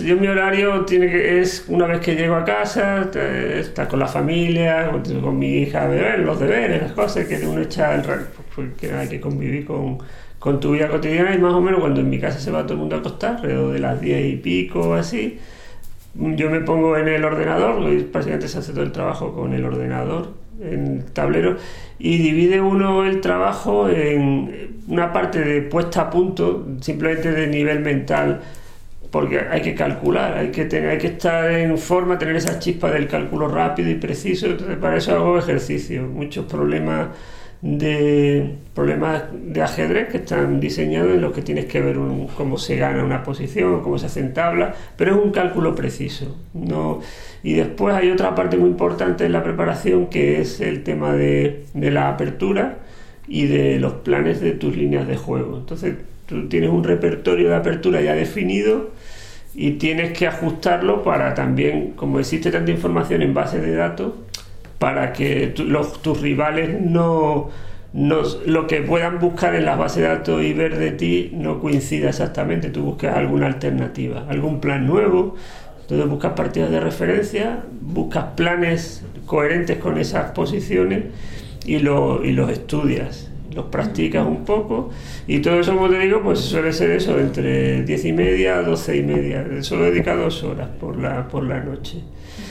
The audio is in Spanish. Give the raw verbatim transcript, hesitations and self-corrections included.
yo mi horario tiene que es una vez que llego a casa, estar con la familia, con mi hija, ver los deberes, las cosas que uno echa el rato, porque hay que convivir con, con tu vida cotidiana, y más o menos cuando en mi casa se va todo el mundo a acostar, alrededor de las diez y pico así, yo me pongo en el ordenador, prácticamente se hace todo el trabajo con el ordenador, en el tablero, y divide uno el trabajo en una parte de puesta a punto, simplemente de nivel mental, porque hay que calcular, hay que tener, hay que estar en forma, tener esa chispa del cálculo rápido y preciso. Entonces para eso hago ejercicio, muchos problemas de problemas de ajedrez que están diseñados en los que tienes que ver un, cómo se gana una posición, cómo se hacen tablas, pero es un cálculo preciso, no. Y después hay otra parte muy importante en la preparación, que es el tema de, de la apertura y de los planes de tus líneas de juego. Entonces tú tienes un repertorio de apertura ya definido y tienes que ajustarlo para también, como existe tanta información en bases de datos, para que tu, los, tus rivales no, no, lo que puedan buscar en las bases de datos y ver de ti no coincida exactamente. Tú buscas alguna alternativa, algún plan nuevo. Entonces buscas partidas de referencia, buscas planes coherentes con esas posiciones y, lo, y los estudias, los practicas un poco, y todo eso, como te digo, pues suele ser eso, entre diez y media, doce y media. Solo dedica dos horas por la, por la noche.